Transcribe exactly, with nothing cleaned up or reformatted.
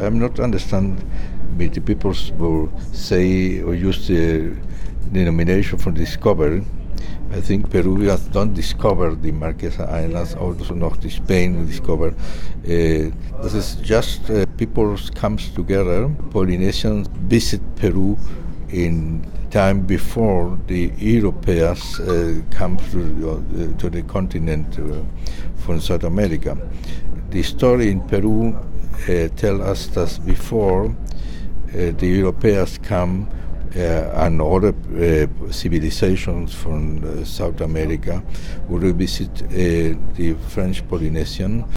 I'm not understand. But the people will say or use the denomination for discovery. I think Peruvians don't discover the Marquesa Islands, also not the Spain discover. Uh, this is just uh, people comes together. Polynesians visit Peru in time before the Europeans uh, come to, uh, to the continent uh, from South America. The story in Peru uh, tell us that before uh, the Europeans come Uh, and other uh, civilizations from uh, South America would visit uh, the French Polynesian.